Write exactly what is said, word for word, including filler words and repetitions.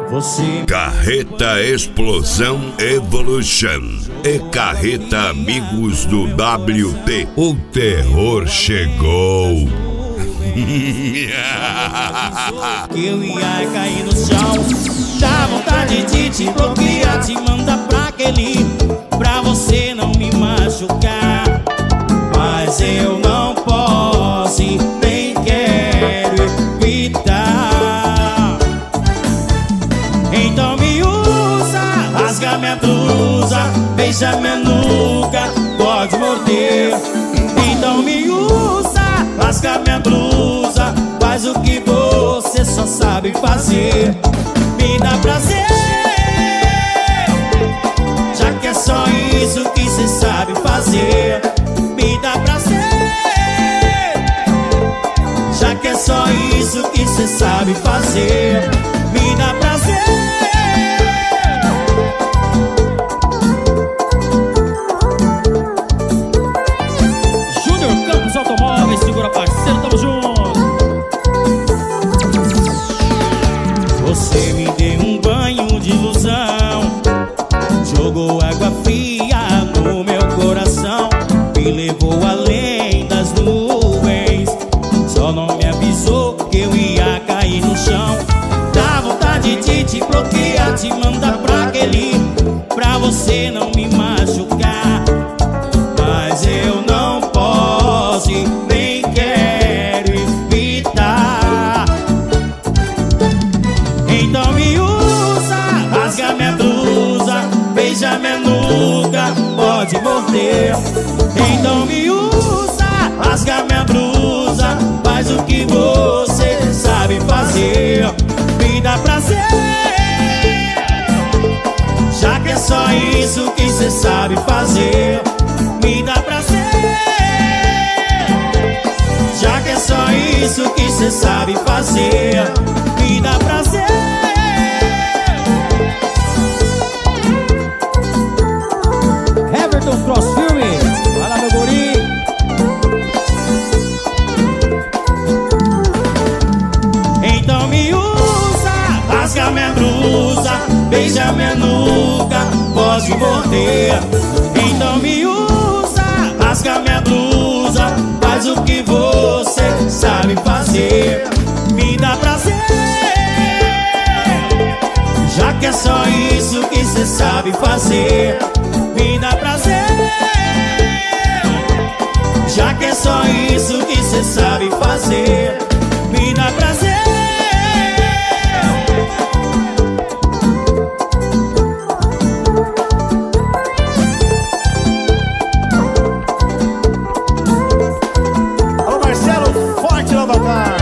Você... Carreta Explosão Evolution e Carreta Amigos do W T. O terror chegou. Que eu ia cair no chão. Dá vontade de te bloquear, te mandar pra aquele, pra você não me machucar. Mas eu não posso e nem quero evitar. Então me usa, rasga minha blusa, beija minha nuca, pode morder. Então me usa, rasga minha blusa, faz o que você só sabe fazer. Me dá prazer, já que é só isso que cê sabe fazer. Me dá prazer, já que é só isso que cê sabe fazer. Me dá prazer. Júnior Campos Automóveis, segura parceiro, tamo junto. Você me deu um banho de ilusão, jogou água fria no meu coração, me levou além das nuvens, só não me avisou que eu ia cair no chão. Dá vontade de te bloquear, te mandar pra aquele, pra você não me machucar. Mas eu não posso e nem quero evitar. Então me usa, rasga minha blusa, beija minha nuca, pode morder. Então me usa, rasga minha blusa, faz o que você sabe fazer. Me dá prazer, já que é só isso que cê sabe fazer. Me dá prazer, já que é só isso que cê sabe fazer. Me dá prazer. Everton Cross Filme, vai lá meu guri. Então me usa, rasga minha blusa, beija minha nuca, pode morder. Então me usa, rasga minha blusa, faz o que você sabe fazer. Me dá prazer, já que é só isso que cê sabe fazer. Me dá prazer, já que é só isso que cê sabe fazer. Me dá prazer. Alô Marcelo, forte lá, Bacar.